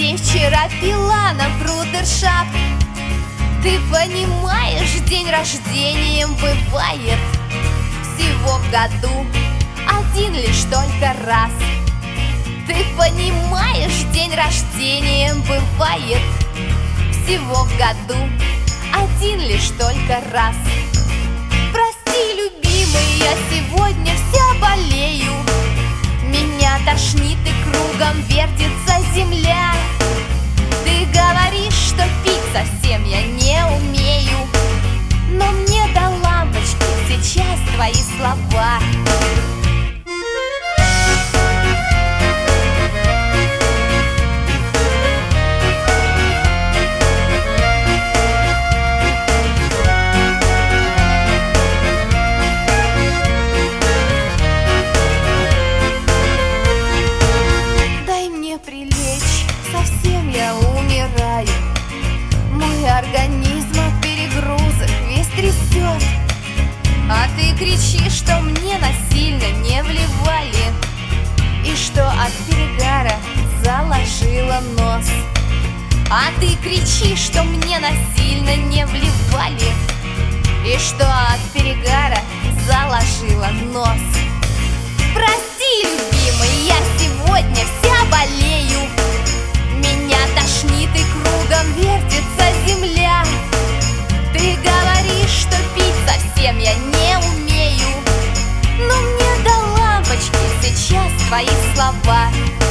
день вчера пила на брудершафт. Ты понимаешь, день рождения бывает всего в году один лишь только раз. Ты понимаешь, день рождения бывает всего в году один лишь только раз. Прости, любимый, я сегодня вся болею. Меня тошнит и кругом вертится земля. Ты говоришь, что пить совсем я не умею, но мне до лампочки сейчас твои слова. Совсем я умираю. Мой организм от перегрузок весь трясет. А ты кричишь, что мне насильно не вливали, и что от перегара заложила нос. А ты кричишь, что мне насильно не вливали, и что от перегара заложила нос. Прости, любимый, я сегодня вся болею. Меня тошнит и кругом вертится земля. Ты говоришь, что пить совсем я не умею, но мне до лампочки сейчас твои слова.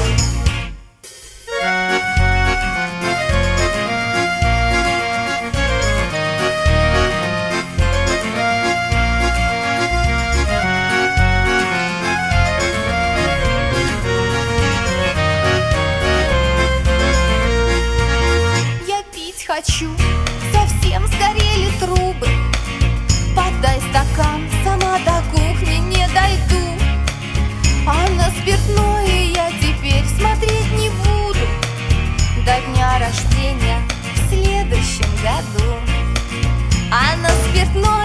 Хочу, совсем сгорели трубы. Подай стакан, сама до кухни не дойду. А на спиртное я теперь смотреть не буду до дня рождения в следующем году. А на спиртное